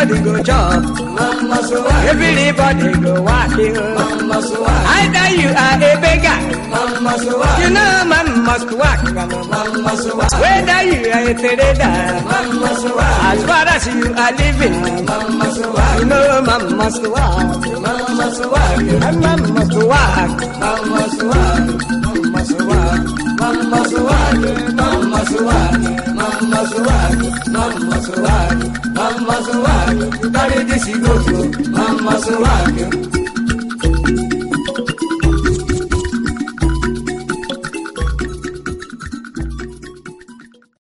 everybody go chop. Mama swag. Everybody go walk you. Mama swag. Either you are a beggar. Mama swag. You know man must work. Mama swag. Whether you are a trader. Mama swag. As far as you are living. Mama swag. You know man must work. Mama swag. And man must work. Mama swag. Mama swag. Mama swag. Mama swag. Mama swag. Mama swag. Mama swag. Carry this go to Mama swag.